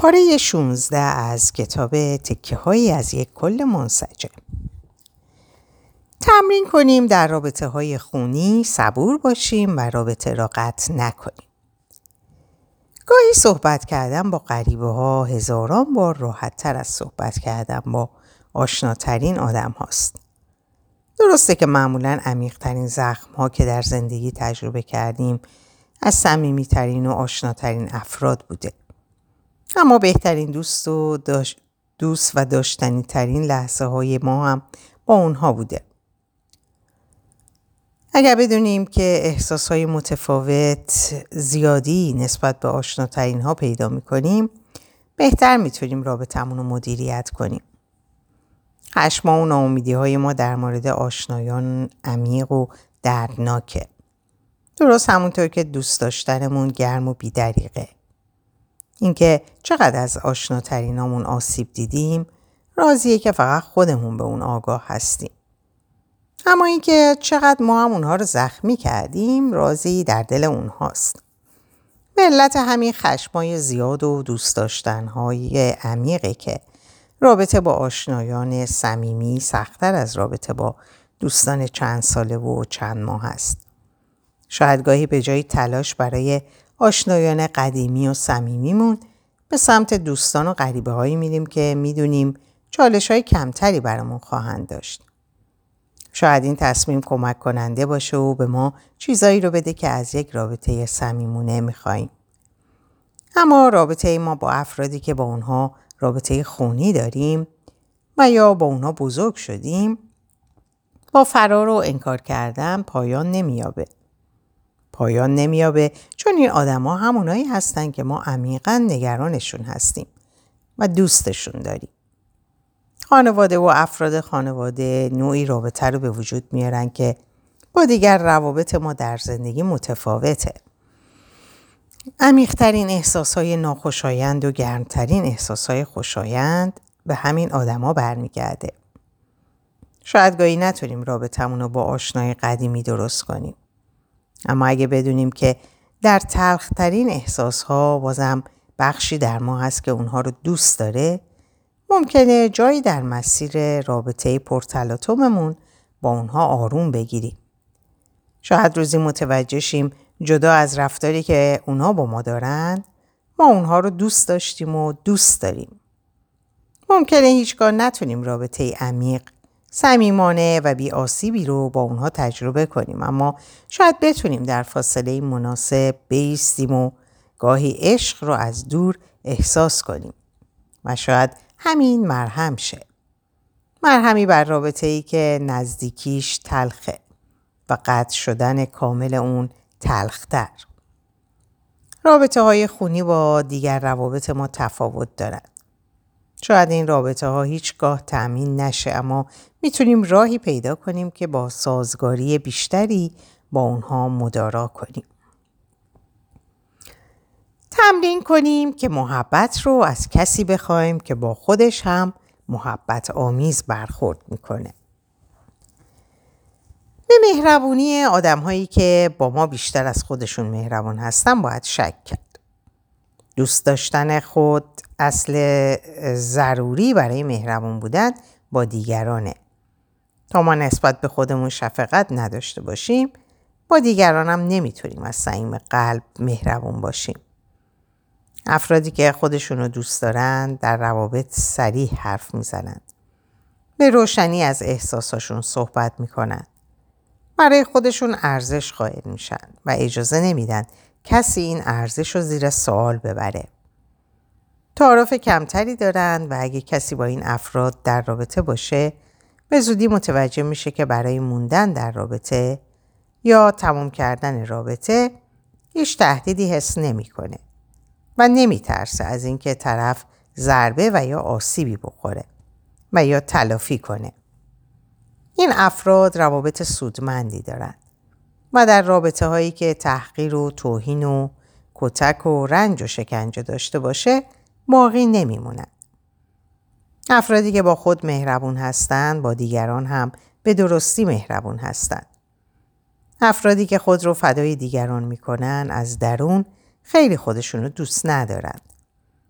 پاره 16 از کتاب تکه‌هایی از یک کل منسجم. تمرین کنیم در رابطه‌های خونی صبور باشیم و رابطه را قطع نکنیم. گاهی صحبت کردن با غریبه‌ها هزاران بار راحت‌تر از صحبت کردن با آشناترین آدم هاست. درسته که معمولاً عمیق‌ترین زخم‌ها که در زندگی تجربه کردیم از صمیمی‌ترین و آشناترین افراد بوده. اما بهترین دوست و داشتنی ترین لحظه های ما هم با اونها بوده. اگر بدونیم که احساس های متفاوت زیادی نسبت به آشناترین ها پیدا میکنیم، بهتر میتونیم رابطمون رو مدیریت کنیم. خشم و ناامیدی های ما در مورد آشنایان عمیق و دردناکه. درست همونطور که دوست داشتنمون گرم و بی‌دریغه. اینکه چقدر از آشناترینامون آسیب دیدیم رازیه که فقط خودمون به اون آگاه هستیم. اما اینکه چقدر ما هم اونها رو زخمی کردیم رازی در دل اونهاست. به علت همین خشمای زیاد و دوست داشتنهای عمیقه که رابطه با آشنایان صمیمی سخت‌تر از رابطه با دوستان چند ساله و چند ماه است. شاید گاهی به جای تلاش برای آشنایان قدیمی و صمیمیمون به سمت دوستان و غریبه هایی میریم که میدونیم چالش های کمتری برامون خواهند داشت. شاید این تصمیم کمک کننده باشه و به ما چیزایی رو بده که از یک رابطه صمیمانه میخواییم. اما رابطه ما با افرادی که با اونها رابطه خونی داریم و یا با اونها بزرگ شدیم با فرار و انکار کردن پایان نمیابه چون این آدم‌ها همونایی هستن که ما عمیقاً نگرانشون هستیم و دوستشون داریم. خانواده و افراد خانواده نوعی رابطه رو به وجود میارن که با دیگر روابط ما در زندگی متفاوته. عمیق‌ترین احساس‌های ناخوشایند و گرمترین احساس‌های خوشایند به همین آدم‌ها برمیگرده. شاید گاهی نتونیم رابطمون رو با آشنای قدیمی درست کنیم. اما اگه بدونیم که در تلخ‌ترین احساس‌ها بازم بخشی در ما هست که اونها رو دوست داره، ممکنه جایی در مسیر رابطه پرتلاطممون با اونها آروم بگیریم. شاید روزی متوجه شیم جدا از رفتاری که اونها با ما دارن، ما اونها رو دوست داشتیم و دوست داریم. ممکنه هیچگاه نتونیم رابطه عمیق، صمیمانه و بی آسیبی رو با اونها تجربه کنیم، اما شاید بتونیم در فاصله مناسب بایستیم و گاهی عشق رو از دور احساس کنیم و شاید همین مرهم شه. مرهمی بر رابطه‌ای که نزدیکیش تلخه و قطع شدن کامل اون تلختر. رابطه‌های خونی با دیگر روابط ما تفاوت دارن. شاید این رابطه ها هیچگاه تأمین نشه، اما میتونیم راهی پیدا کنیم که با سازگاری بیشتری با اونها مدارا کنیم. تمرین کنیم که محبت رو از کسی بخوایم که با خودش هم محبت آمیز برخورد میکنه. به مهربونی آدم هایی که با ما بیشتر از خودشون مهربان هستن باید شک کرد. دوست داشتن خود اصل ضروری برای مهربون بودن با دیگرانه. تا ما نسبت به خودمون شفقت نداشته باشیم، با دیگران هم نمیتونیم از صمیم قلب مهربون باشیم. افرادی که خودشونو دوست دارن در روابط صریح حرف میزنن. به روشنی از احساساشون صحبت میکنن. برای خودشون ارزش قائل میشن و اجازه نمیدن کسی این ارزش رو زیر سوال ببره. تعارف کمتری دارن و اگه کسی با این افراد در رابطه باشه به زودی متوجه میشه که برای موندن در رابطه یا تمام کردن رابطه هیچ تهدیدی حس نمیکنه و نمیترسه از اینکه طرف ضربه و یا آسیبی بخوره و یا تلافی کنه. این افراد روابط سودمندی دارن و در رابطه هایی که تحقیر و توهین و کتک و رنج و شکنجه داشته باشه باقی نمیمونن. افرادی که با خود مهربون هستن با دیگران هم به درستی مهربون هستن. افرادی که خود رو فدای دیگران میکنن از درون خیلی خودشونو دوست ندارن.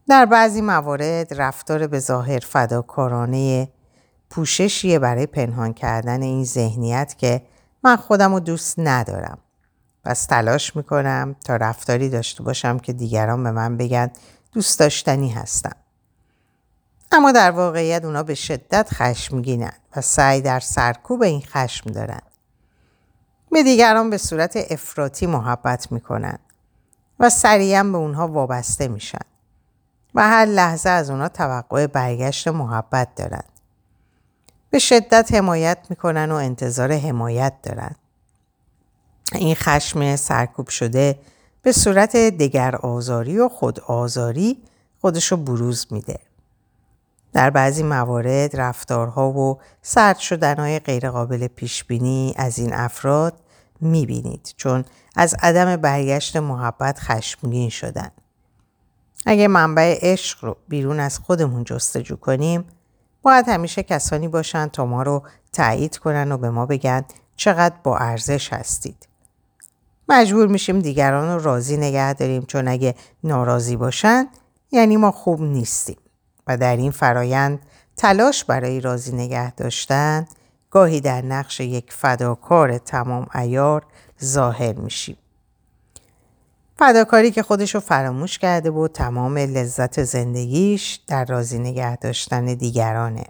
در بعضی موارد رفتار به ظاهر فداکارانه پوششیه برای پنهان کردن این ذهنیت که من خودم رو دوست ندارم. پس تلاش میکنم تا رفتاری داشته باشم که دیگران به من بگن دوست داشتنی هستم. اما در واقعیت اونا به شدت خشمگینن و سعی در سرکوب این خشم دارن. به دیگران به صورت افراطی محبت میکنن و سریعا به اونها وابسته میشن و هر لحظه از اونها توقع برگشت محبت دارن. به شدت حمایت میکنن و انتظار حمایت دارن. این خشم سرکوب شده به صورت دگر آزاری و خود آزاری خودشو بروز میده. در بعضی موارد رفتارها و سرد شدنهای غیرقابل پیشبینی از این افراد میبینید چون از عدم برگشت محبت خشمگین شدن. اگه منبع عشق رو بیرون از خودمون جستجو کنیم باید همیشه کسانی باشن تا ما رو تایید کنن و به ما بگن چقدر با ارزش هستید. مجبور میشیم دیگران رو راضی نگه داریم چون اگه ناراضی باشن یعنی ما خوب نیستیم و در این فرایند تلاش برای راضی نگه داشتن گاهی در نقش یک فداکار تمام عیار ظاهر میشیم. فداکاری که خودشو فراموش کرده بود تمام لذت زندگیش در راضی نگه داشتن دیگرانه.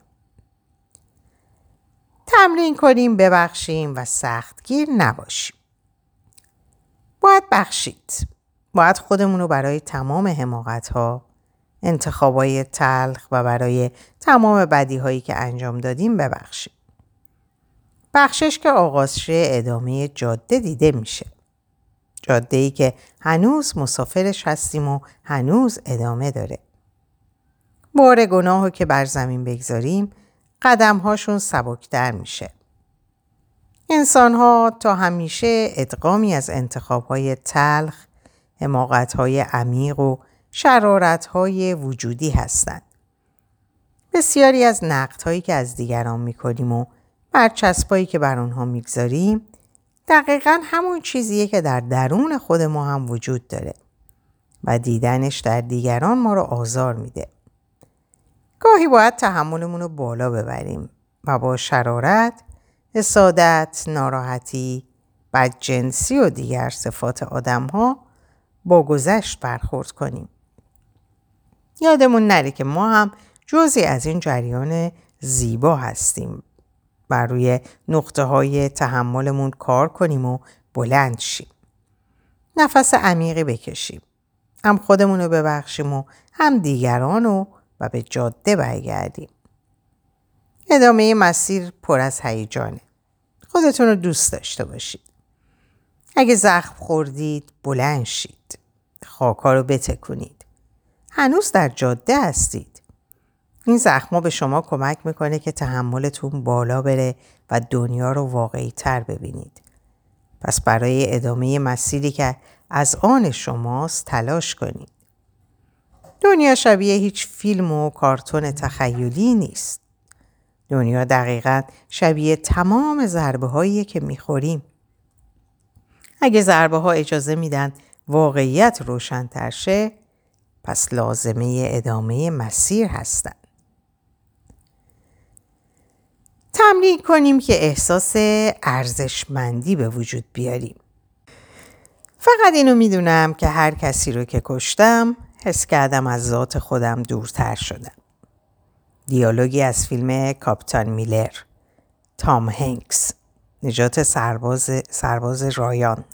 تمرین کنیم ببخشیم و سختگیر نباشیم. باید بخشید. باید خودمون رو برای تمام حماقت‌ها، انتخابای تلخ و برای تمام بدی‌هایی که انجام دادیم ببخشیم. بخشش که آغاز شه ادامه جاده دیده میشه. جاده‌ای که هنوز مسافرش هستیم و هنوز ادامه داره. بار گناهو که بر زمین بگذاریم قدم‌هاشون سبکتر میشه. انسان‌ها تا همیشه ادغامی از انتخاب‌های تلخ، حماقت‌های عمیق و شرارت‌های وجودی هستند. بسیاری از نقدهایی که از دیگران می‌کنیم و برچسبایی که بر اونها می‌گذاریم دقیقاً همون چیزیه که در درون خود ما هم وجود داره و دیدنش در دیگران ما رو آزار میده. گاهی باید تحملمون رو بالا ببریم و با شرارت، حسادت، ناراحتی، بدجنسی و دیگر صفات آدم‌ها با گذشت برخورد کنیم. یادمون نره که ما هم جزئی از این جریان زیبا هستیم. بر روی نقطه‌های تحملمون کار کنیم و بلند شیم. نفس عمیقی بکشیم. هم خودمون رو ببخشیم و هم دیگران رو و به جاده برگردیم. ادامه مسیر پر از هیجانه. خودتون رو دوست داشته باشید. اگه زخم خوردید بلند شید. خاکا رو بتکونید. هنوز در جاده هستید. این زخما به شما کمک میکنه که تحملتون بالا بره و دنیا رو واقعی تر ببینید. پس برای ادامه مسیری که از آن شماست تلاش کنید. دنیا شبیه هیچ فیلم و کارتون تخیلی نیست. دنیا دقیقاً شبیه تمام ضربه هایی که میخوریم. اگه ضربه ها اجازه میدن واقعیت روشن‌تر شه، پس لازمه ادامه مسیر هستن. تمرین کنیم که احساس ارزشمندی به وجود بیاریم. فقط اینو میدونم که هر کسی رو که کشتم حس کردم از ذات خودم دورتر شدم. دیالوگی از فیلم کاپیتان میلر، تام هنگس، نجات سرباز رایان.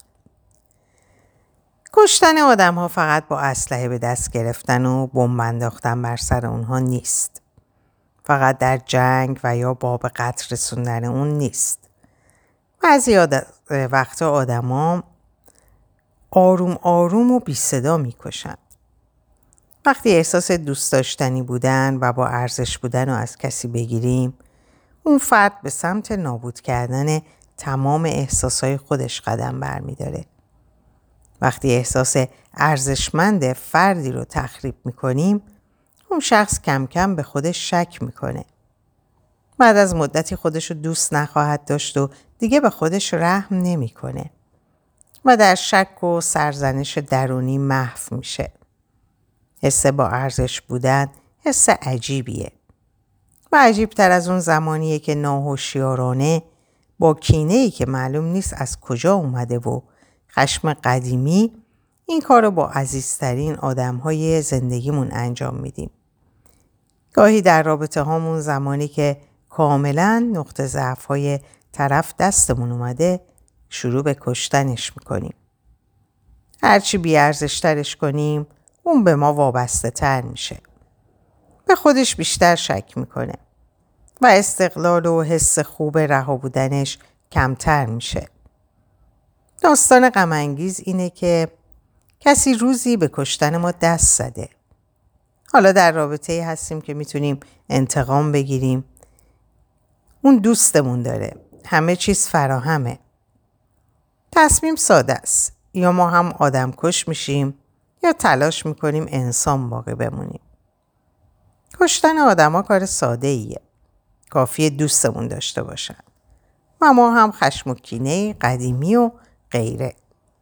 کشتن آدم ها فقط با اسلحه به دست گرفتن و بمب انداختن بر سر اونها نیست. فقط در جنگ و یا باب قتل رسوندن اون نیست. بعضی وقتا آدم ها آروم آروم و بی صدا می کشن. وقتی احساس دوست داشتنی بودن و با ارزش بودن رو از کسی بگیریم، اون فرد به سمت نابود کردن تمام احساسهای خودش قدم برمی داره. وقتی احساس ارزشمند فردی رو تخریب می کنیم، اون شخص کم کم به خودش شک می کنه. بعد از مدتی خودش رو دوست نخواهد داشت و دیگه به خودش رحم نمی کنه. و در شک و سرزنش درونی محو میشه. حس با ارزش بودن حس عجیبیه و عجیبتر از اون زمانیه که ناهوشیارانه با کینه‌ای که معلوم نیست از کجا اومده و خشم قدیمی این کار رو با عزیزترین آدم‌های زندگیمون انجام میدیم. گاهی در رابطه هامون زمانی که کاملا نقطه ضعف‌های طرف دستمون اومده شروع به کشتنش میکنیم. هرچی بی‌ارزش‌ترش کنیم اون به ما وابسته تر میشه. به خودش بیشتر شک میکنه و استقلال و حس خوب رها بودنش کمتر میشه. داستان غم انگیز اینه که کسی روزی به کشتن ما دست زده. حالا در رابطه‌ای هستیم که میتونیم انتقام بگیریم. اون دوستمون داره. همه چیز فراهمه. تصمیم ساده است. یا ما هم آدم کش میشیم یا تلاش میکنیم انسان باقی بمونیم. کشتن آدما کار ساده ایه. کافیه دوستمون داشته باشن. و ما هم خشم و کینه قدیمی و غیره.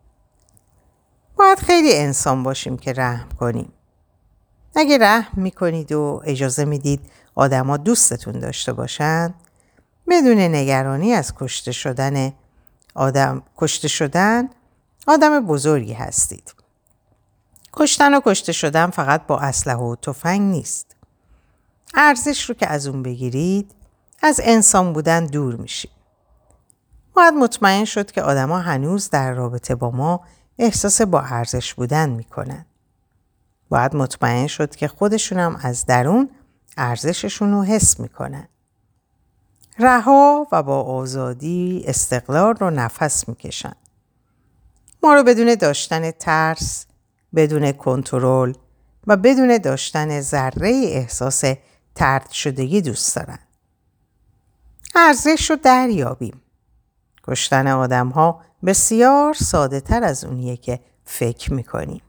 باید خیلی انسان باشیم که رحم کنیم. اگه رحم میکنید و اجازه میدید آدما دوستتون داشته باشن بدون نگرانی از کشته شدن آدم بزرگی هستید. کشتن و کشته شدن فقط با اسلحه و تفنگ نیست. ارزش رو که از اون بگیرید از انسان بودن دور میشید. باید مطمئن شد که آدما هنوز در رابطه با ما احساس با ارزش بودن میکنن. باید مطمئن شد که خودشون هم از درون ارزششون رو حس میکنن. رها و با آزادی استقلال رو نفس میکشن. ما رو بدون داشتن ترس، بدون کنترل و بدون داشتن ذره احساس طرد شدگی دوست دارن. ارزش رو دریابیم. کشتن آدم ها بسیار ساده تر از اونیه که فکر میکنیم.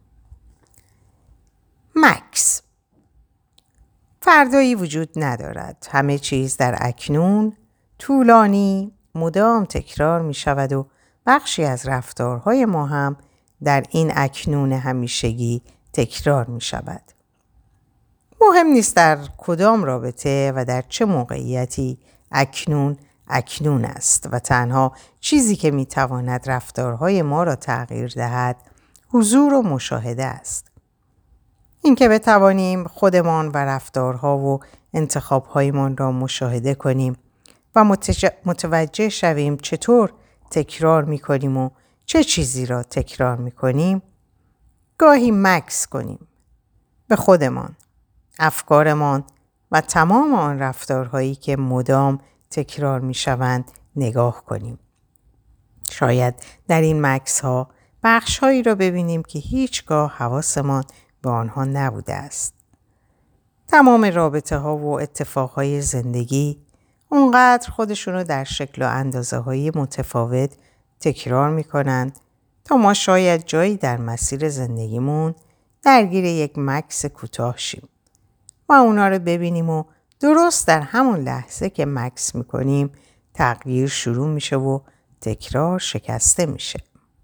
مکس فردایی وجود ندارد. همه چیز در اکنون طولانی مدام تکرار می شود و بخشی از رفتارهای ما هم در این اکنون همیشگی تکرار می شود. مهم نیست در کدام رابطه و در چه موقعیتی اکنون است و تنها چیزی که می تواند رفتارهای ما را تغییر دهد حضور و مشاهده است. اینکه بتوانیم خودمان و رفتارها و انتخابهایمان را مشاهده کنیم و متوجه شویم چطور تکرار می‌کنیم و چه چیزی را تکرار می‌کنیم، گاهی مکث کنیم. به خودمان، افکارمان و تمام آن رفتارهایی که مدام تکرار می‌شوند نگاه کنیم. شاید در این مکث‌ها بخش‌هایی را ببینیم که هیچگاه حواسمان به آنها نبوده است. تمام رابطه‌ها و اتفاقهای زندگی اونقدر خودشونو در شکل و اندازه‌های متفاوت تکرار می‌کنند تا ما شاید جایی در مسیر زندگیمون درگیر یک مکث کوتاه شیم و اونا رو ببینیم و درست در همون لحظه که مکث می‌کنیم تغییر شروع میشه و تکرار شکسته میشه.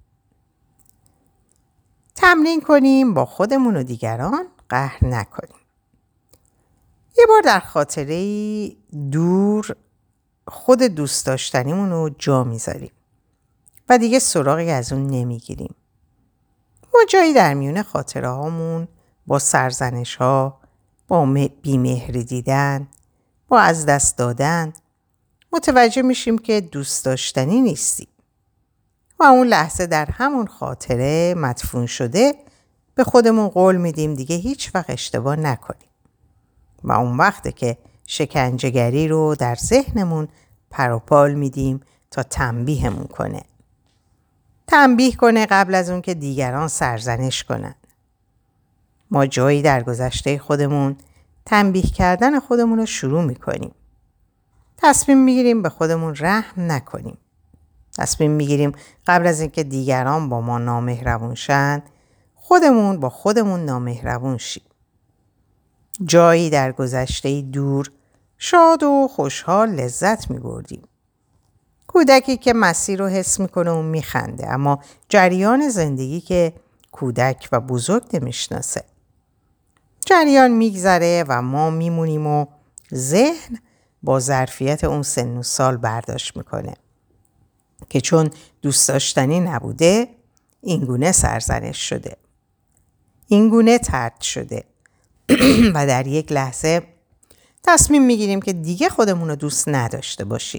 تمرین کنیم با خودمون و دیگران قهر نکنیم. یه بار در خاطره دور خود دوست داشتنیمون رو جا میذاریم و دیگه سراغی از اون نمیگیریم. ما جایی در میون خاطره هامون با سرزنش ها، با بیمهری دیدن، با از دست دادن متوجه میشیم که دوست داشتنی نیستیم. و اون لحظه در همون خاطره مدفون شده به خودمون قول میدیم دیگه هیچ وقت اشتباه نکنیم. و اون وقته که شکنجهگری رو در ذهنمون پروپال میدیم تا تنبیهمون کنه. تنبیه کنه قبل از اون که دیگران سرزنش کنن. ما جایی در گذشته خودمون تنبیه کردن خودمون رو شروع میکنیم. تصمیم میگیریم به خودمون رحم نکنیم. تصمیم میگیریم قبل از اینکه دیگران با ما نامهربون شن خودمون با خودمون نامهربون شیم. جایی در گذشته دور شاد و خوشحال لذت میبردیم. کودکی که مسیر رو حس میکنه و میخنده اما جریان زندگی که کودک و بزرگ نمیشناسه. جریان میگذره و ما میمونیم و ذهن با ظرفیت اون سن و سال برداشت میکنه که چون دوست داشتنی نبوده اینگونه سرزنش شده، اینگونه طرد شده و در یک لحظه تصمیم میگیریم که دیگه خودمون رو دوست نداشته باشیم.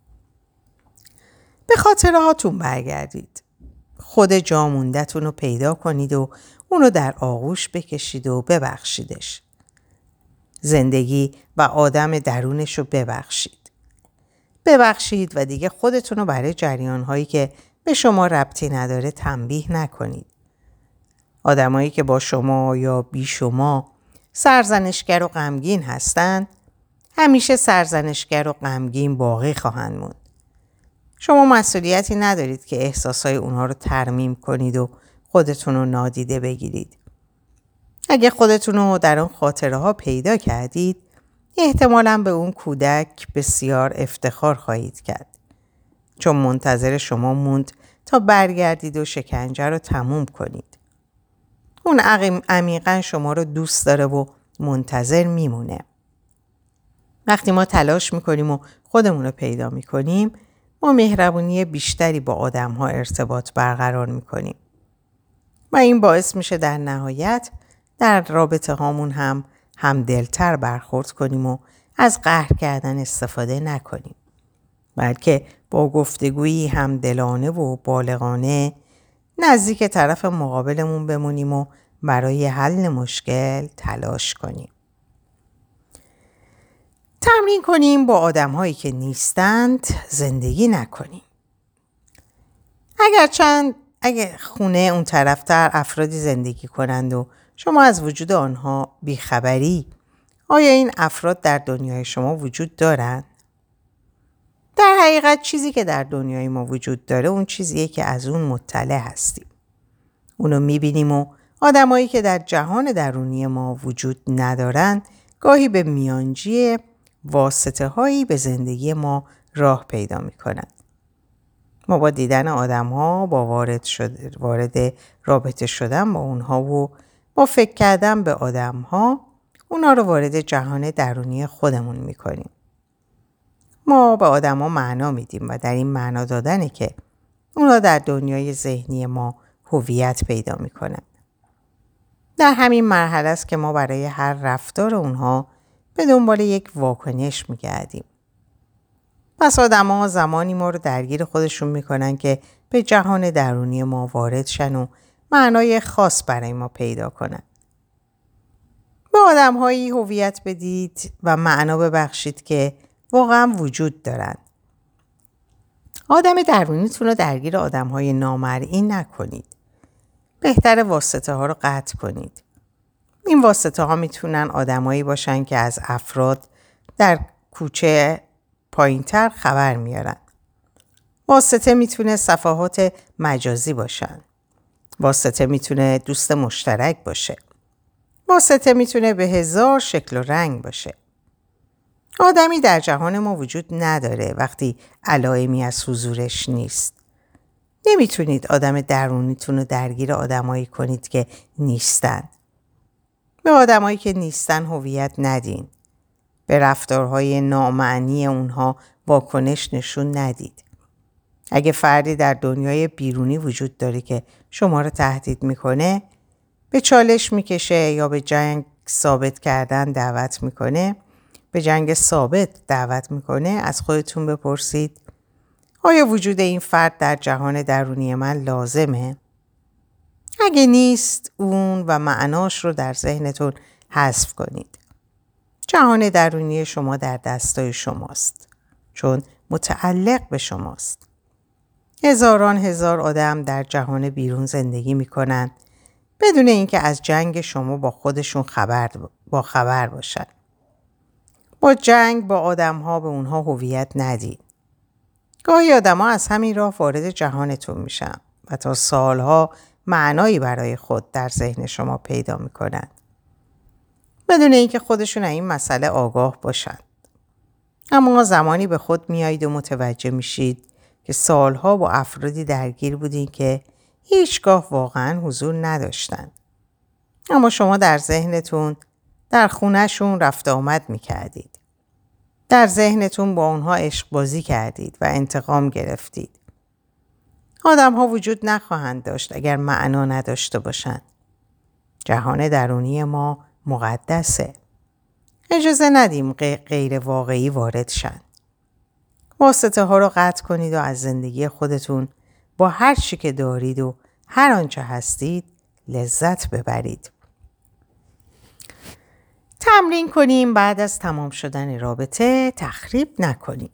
به خاطره هاتون برگردید. خود جاموندتون رو پیدا کنید و اونو در آغوش بکشید و ببخشیدش. زندگی و آدم درونش رو ببخشید. ببخشید و دیگه خودتون رو برای جریان‌هایی که به شما ربطی نداره تنبیه نکنید. آدمایی که با شما یا بی شما سرزنشگر و غمگین هستند، همیشه سرزنشگر و غمگین باقی خواهند موند. شما مسئولیتی ندارید که احساسای اونها رو ترمیم کنید و خودتون رو نادیده بگیرید. اگه خودتون رو در اون خاطره ها پیدا کردید، احتمالاً به اون کودک بسیار افتخار خواهید کرد. چون منتظر شما موند تا برگردید و شکنجه رو تموم کنید. اون عمیقاً شما رو دوست داره و منتظر میمونه. وقتی ما تلاش میکنیم و خودمون رو پیدا میکنیم، ما مهربونی بیشتری با آدم‌ها ارتباط برقرار میکنیم. و این باعث میشه در نهایت در رابطه هامون هم دلتر برخورد کنیم و از قهر کردن استفاده نکنیم. بلکه با گفتگویی هم دلانه و بالغانه نزدیک طرف مقابلمون بمونیم و برای حل مشکل تلاش کنیم. تمرین کنیم با آدم‌هایی که نیستند زندگی نکنیم. اگر خونه اون طرفتر افرادی زندگی کنند و شما از وجود آنها بیخبری، آیا این افراد در دنیای شما وجود دارند؟ در حقیقت چیزی که در دنیای ما وجود داره اون چیزیه که از اون مطلع هستیم. اونو میبینیم و آدمایی که در جهان درونی ما وجود ندارن گاهی به میانجی واسطه هایی به زندگی ما راه پیدا میکنن. ما با دیدن آدم ها، با وارد رابطه شدن با اونها و با فکر کردن به آدم ها، اونا رو وارد جهان درونی خودمون میکنیم. ما به آدم ها معنا میدیم و در این معنا دادنه که اونا در دنیای ذهنی ما هویت پیدا میکنن. در همین مرحله است که ما برای هر رفتار اونها به دنبال یک واکنش میگردیم. پس آدم‌ها زمانی ما رو درگیر خودشون میکنن که به جهان درونی ما وارد شن و معنای خاص برای ما پیدا کنن. به آدم‌هایی هویت بدید و معنا ببخشید که واقعا وجود دارن. آدم درونیتون رو درگیر آدم‌های نامرئی نکنید. بهتره واسطه ها رو قطع کنید. این واسطه ها میتونن آدمایی باشن که از افراد در کوچه پایین‌تر خبر میارن. واسطه میتونه صفحات مجازی باشن. واسطه میتونه دوست مشترک باشه. واسطه میتونه به 1000 شکل و رنگ باشه. آدمی در جهان ما وجود نداره وقتی علائمی از حضورش نیست. نمیتونید آدم درونیتون رو درگیر آدمایی کنید که نیستن. به آدمایی که نیستن هویت ندین. به رفتارهای نامعنی اونها واکنش نشون ندید. اگه فردی در دنیای بیرونی وجود داره که شما رو تهدید میکنه، به چالش میکشه یا به جنگ ثابت دعوت میکنه، از خودتون بپرسید آیا وجود این فرد در جهان درونی من لازمه؟ اگه نیست، اون و معناش رو در ذهنتون حذف کنید. جهان درونی شما در دستای شماست، چون متعلق به شماست. هزاران هزار آدم در جهان بیرون زندگی میکنن بدون اینکه از جنگ شما با خودشون خبر باشن. با جنگ با آدم‌ها به اونها هویت ندید. گاهی آدم‌ها از همین راه وارد جهانتون میشن و تا سالها معنایی برای خود در ذهن شما پیدا میکنن. بدون اینکه خودشون این مسئله آگاه باشن. اما زمانی به خود میایید و متوجه میشید که سالها با افرادی درگیر بودین که هیچگاه واقعا حضور نداشتن. اما شما در ذهنتون در خونهشون رفت آمد میکردید. در ذهنتون با اونها عشق بازی کردید و انتقام گرفتید. آدم ها وجود نخواهند داشت اگر معنا نداشته باشند. جهان درونی ما مقدسه. اجازه ندیم غیر واقعی وارد شن. واسطه ها رو قطع کنید و از زندگی خودتون با هر چی که دارید و هر آنچه هستید لذت ببرید. تمرین کنیم بعد از تمام شدن رابطه تخریب نکنیم.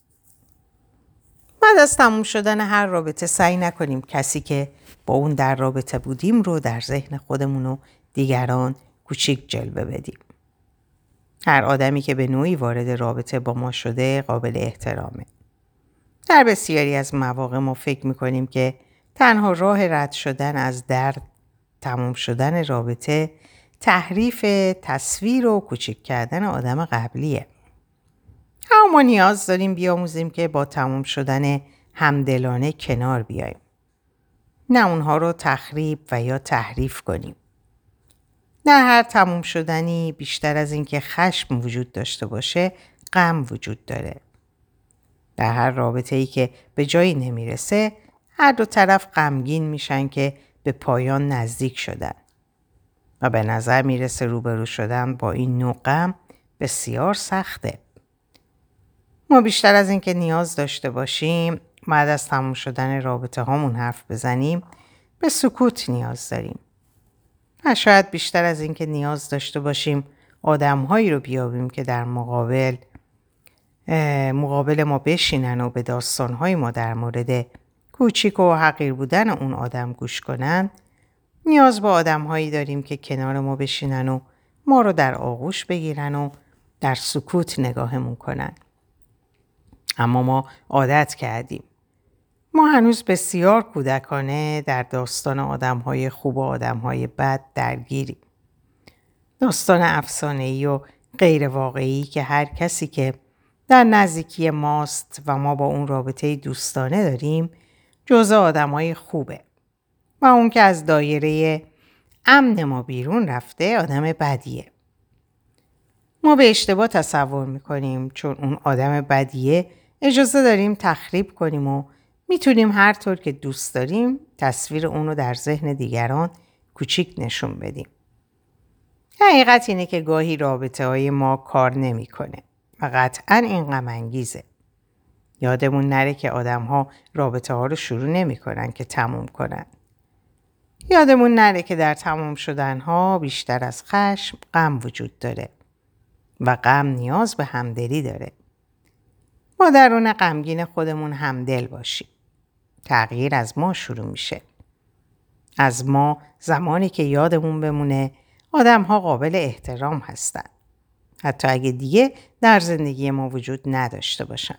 بعد از تمام شدن هر رابطه سعی نکنیم کسی که با اون در رابطه بودیم رو در ذهن خودمون و دیگران کوچیک جلوه بدیم. هر آدمی که به نوعی وارد رابطه با ما شده قابل احترامه. در بسیاری از مواقع ما فکر میکنیم که تنها راه رد شدن از درد تمام شدن رابطه تحریف تصویر و کوچیک کردن آدم قبلیه. اما ما نیاز داریم بیاموزیم که با تمام شدن همدلانه کنار بیاییم. نه اونها رو تخریب و یا تحریف کنیم. در هر تمام شدنی بیشتر از این که خشم وجود داشته باشه غم وجود داره. در هر رابطه‌ای که به جایی نمیرسه هر دو طرف غمگین میشن که به پایان نزدیک شدن و به نظر میرسه روبرو شدن با این نوع غم بسیار سخته. ما بیشتر از این که نیاز داشته باشیم بعد از تموم شدن رابطه هامون حرف بزنیم به سکوت نیاز داریم. و شاید بیشتر از این که نیاز داشته باشیم آدم‌هایی رو بیابیم که در مقابل ما بشینن و به داستان‌های ما در مورد کوچیک و حقیر بودن اون آدم گوش کنن، نیاز به آدم‌هایی داریم که کنار ما بشینن و ما رو در آغوش بگیرن و در سکوت نگاهمون کنن. اما ما عادت کردیم. ما هنوز بسیار کودکانه در داستان آدم‌های خوب و آدم‌های بد درگیریم. داستان افسانه‌ای و غیر واقعی که هر کسی که در نزدیکی ماست و ما با اون رابطه دوستانه داریم جزء آدم‌های خوبه و اون که از دایره امن ما بیرون رفته آدم بدیه. ما به اشتباه تصور میکنیم چون اون آدم بدیه اجازه داریم تخریب کنیم و میتونیم هر طور که دوست داریم تصویر اونو در ذهن دیگران کوچیک نشون بدیم. حقیقت اینه که گاهی رابطه های ما کار نمیکنه و قطعاً این غم انگیزه. یادمون نره که آدم ها رابطه ها رو شروع نمی کنن که تموم کنن. یادمون نره که در تموم شدن ها بیشتر از خشم غم وجود داره و غم نیاز به همدلی داره. ما درون غمگین خودمون همدل باشیم. تغییر از ما شروع میشه. از ما زمانی که یادمون بمونه آدم ها قابل احترام هستن. حتی اگه دیگه در زندگی ما وجود نداشته باشن.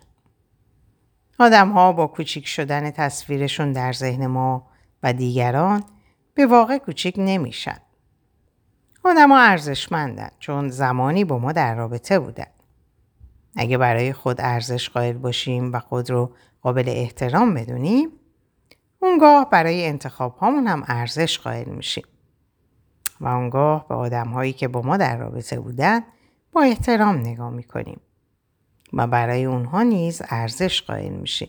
آدم ها با کوچیک شدن تصویرشون در ذهن ما و دیگران به واقع کوچیک نمیشن. آدم ها ارزشمندن چون زمانی با ما در رابطه بودن. اگه برای خود ارزش قائل باشیم و خود رو قابل احترام بدونیم، اونگاه برای انتخاب هامون هم ارزش قائل میشیم. و اونگاه به آدم هایی که با ما در رابطه بودن با احترام نگاه میکنیم و برای اونها نیز ارزش قائل میشیم.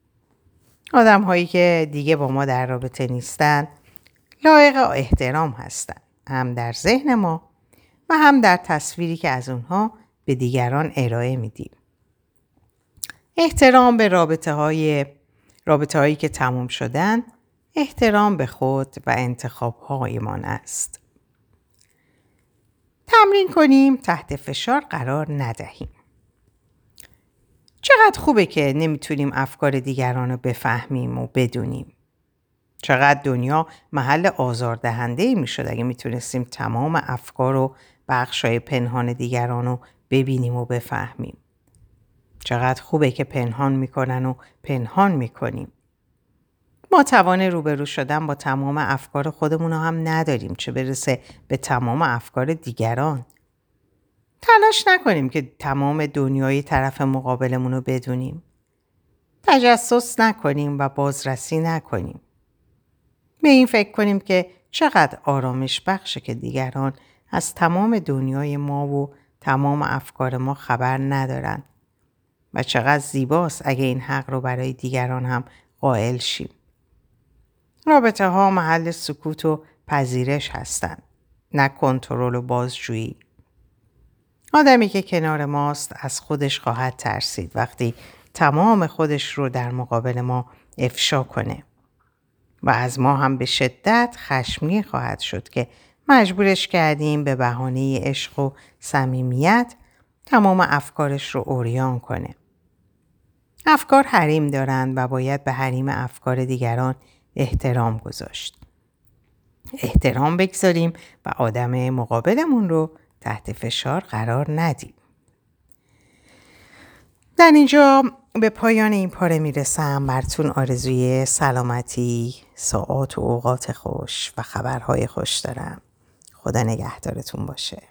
آدم هایی که دیگه با ما در رابطه نیستن لایق احترام هستن، هم در ذهن ما و هم در تصویری که از اونها به دیگران ارائه میدیم. احترام به رابطه هایی که تموم شدن، احترام به خود و انتخاب هایمان است. تمرین کنیم تحت فشار قرار ندهیم. چقدر خوبه که نمیتونیم افکار دیگران رو بفهمیم و بدونیم. چقدر دنیا محل آزاردهنده‌ای میشد اگه میتونستیم تمام افکار و بخشای پنهان دیگران رو ببینیم و بفهمیم. چقدر خوبه که پنهان میکنن و پنهان میکنیم. ما توان روبرو شدن با تمام افکار خودمون رو هم نداریم، چه برسه به تمام افکار دیگران. تلاش نکنیم که تمام دنیای طرف مقابلمون رو بدونیم. تجسس نکنیم و بازرسی نکنیم. به این فکر کنیم که چقدر آرامش بخشه که دیگران از تمام دنیای ما و تمام افکار ما خبر ندارن و چقدر زیباست اگه این حق رو برای دیگران هم قائل شیم. رابطه ها محل سکوت و پذیرش هستن، نه کنترل و بازجویی. آدمی که کنار ماست از خودش خواهد ترسید وقتی تمام خودش رو در مقابل ما افشا کنه و از ما هم به شدت خشمگین خواهد شد که مجبورش کردیم به بهانه عشق و صمیمیت تمام افکارش رو عریان کنه. افکار حریم دارند و باید به حریم افکار دیگران احترام گذاشت. احترام بگذاریم و آدم مقابلمون رو تحت فشار قرار ندیم. در اینجا به پایان این پاره میرسم. براتون آرزوی سلامتی، ساعات و اوقات خوش و خبرهای خوش دارم. خدا نگهدارتون باشه.